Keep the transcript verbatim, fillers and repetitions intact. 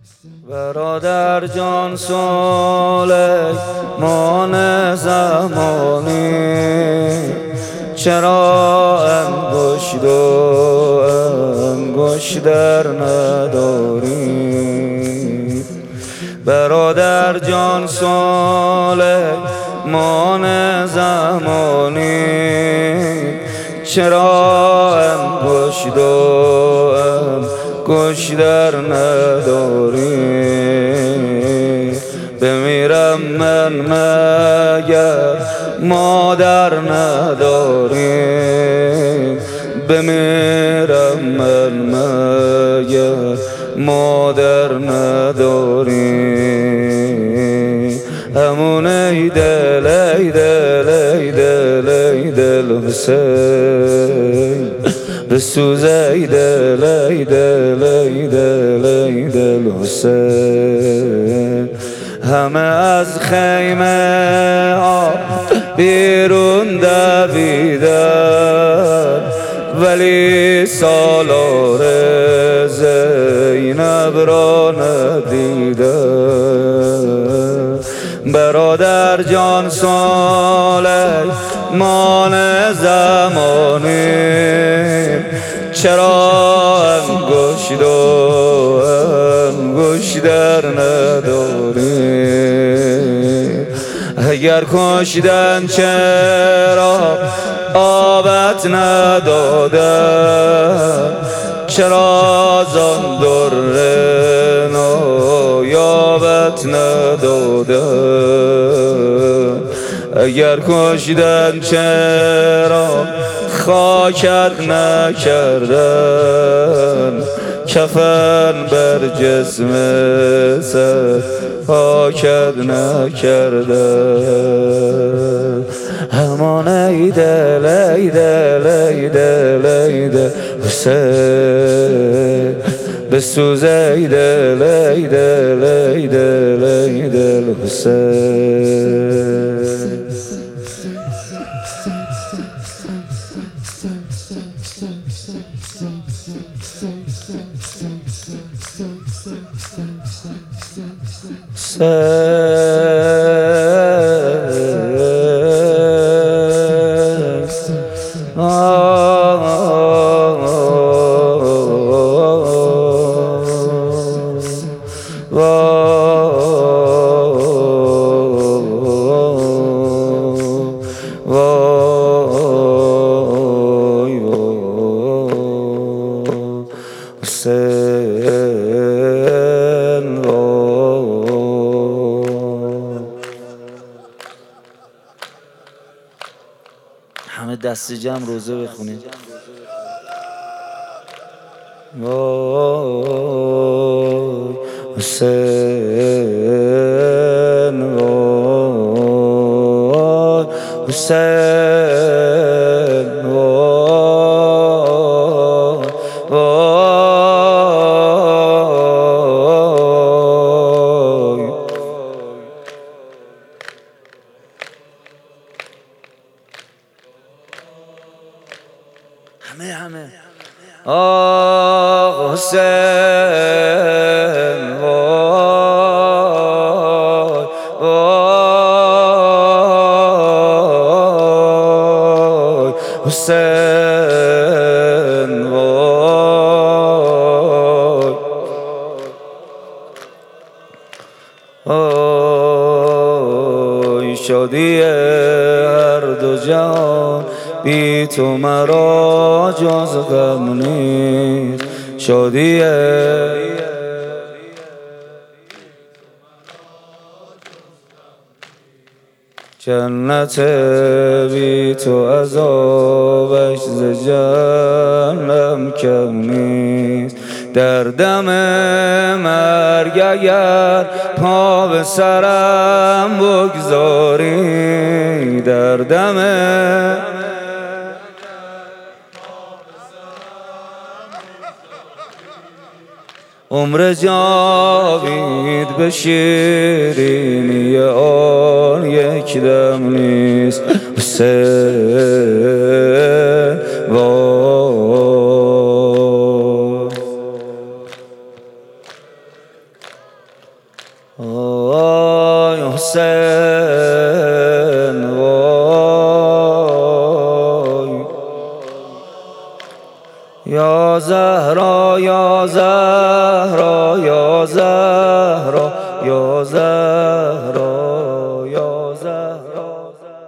برادر جان سلیمان زمانی، چرا انگشت و انگشتر نداری؟ برادر جان سلیمان زمانی، چرا انگشت و انگشتر نداری؟ بمیرم من مگر مادر نداری؟ بمیرم من مگر مادر نداری؟ همون ای دل ای دل ای دل ای دل حسین، بسوز ای دل ای دل ای دل ای دل حسین. همه از خیمه ها بیرون دویدن، ولی سالار زینب را ندیدن. برادر جان سلیمان زمانی، چرا انگشت و انگشتر نداری؟ اگر کشتن چرا آبت ندادن؟ چرا زان در نایابت ندادن؟ اگر کشتن چرا خاکت نکردن؟ کفن بر جسم سر پاکت نکردن. همان ای دل ای دل ای دل ای دل حسین، بسوز ای دل ای دل ای دل ای دل حسین. همه دست جمع روزه بخونید. وای حسین، وای حسین، وای وای. همه همه آه حسین، وای وای حسین، وای وای. شادی هر دو جان بی تو مرا جز غم نیست. شادی جنت بی تو عذابش ز جهنم کم نیست. در دم مرگ اگر پا به سرم بگذاری، در دم عمر جاوید به شیرینی آن یک دم نیست. حسین، وای وای حسین وای یا زهرا یا زهرا یا زهرا یا زهرا